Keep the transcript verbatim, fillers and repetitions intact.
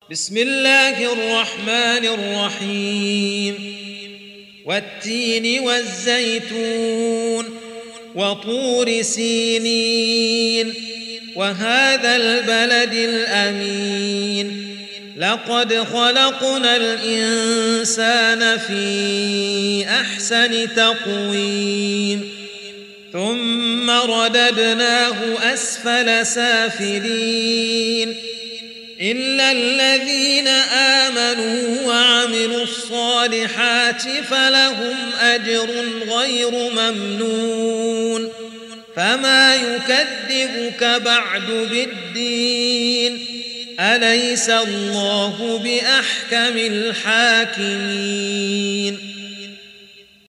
بسم الله الرحمن الرحيم والتين والزيتون وطور سينين وهذا البلد الأمين لقد خلقنا الإنسان في أحسن تقويم ثم رددناه أسفل سافلين إلا الذين آمنوا وعملوا الصالحات فلهم أجر غير ممنون فما يكذبك بعد بالدين أليس الله بأحكم الحاكمين